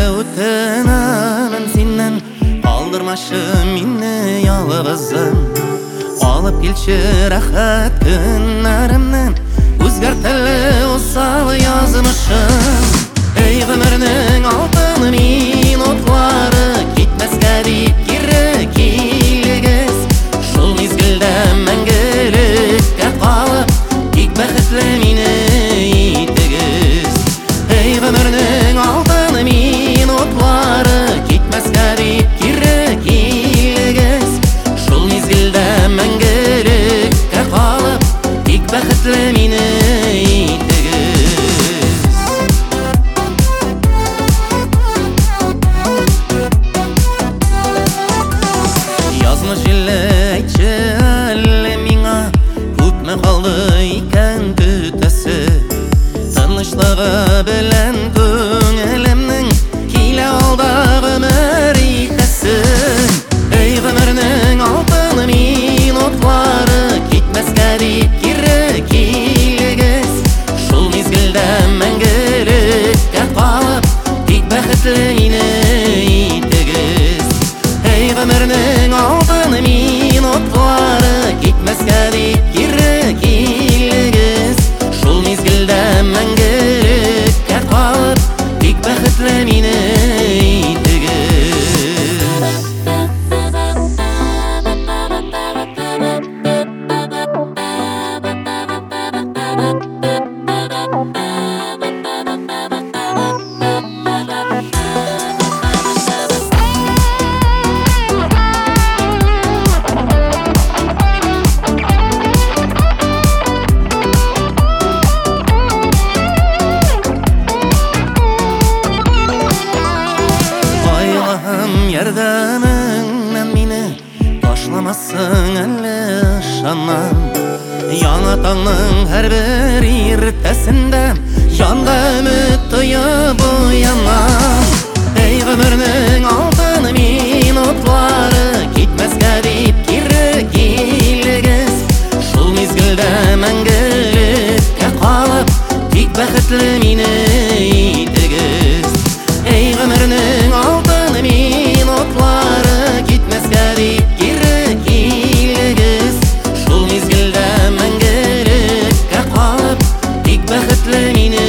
өттің анын сенен, қалдырмашы мені ялғызым. Алып келші рахат күннәрімнен, өзгертілі осал язмышым. Ей ғұмырның алтын минутлары, кетмеске дейіп кері келгіз. Шул мезгілді мәңгілікке қалып, тек бақытлы мені етігіз. Ей ғұмырның алтын минутлары, кетмеске дейіп кері келгіз. Шул мезгілді мәңгілікке қалып, тек бақытлы мені етігіз. Айтшы әлі миңа, көпме қалды екен күтісі. Тынышлығы білән көңілімнің, келе алдағы ғұмыр икәсін. Ей ғұмырның алтын минутлары, кетмеске дейіп кері келгіз. Шул мезгілді мәңгілікке қалып, тек бақытлы мені етігіз. Ей ғұмырның алтын минутлары, кетмеске дейіп кері келгіз. Шул мезгілді мәңгілікке қалып, тек бақытлы мені етігіз. Ярдәміңнән мені ташламассың әлі шаннан. Яңа таңның әрбір ертесінде жанда үміт тойып оянам. Ей ғұмырның алтын минутлары, кетмеске дейіп кері келгіз. Шул мезгілді мәңгілікке қалып, тек бақытлы мені етігіз. Ей ғұмырның алтын минутлары, кетмеске дейіп кері келгіз. Шул мезгілді мәңгілікке қалып, тек бақытлы мені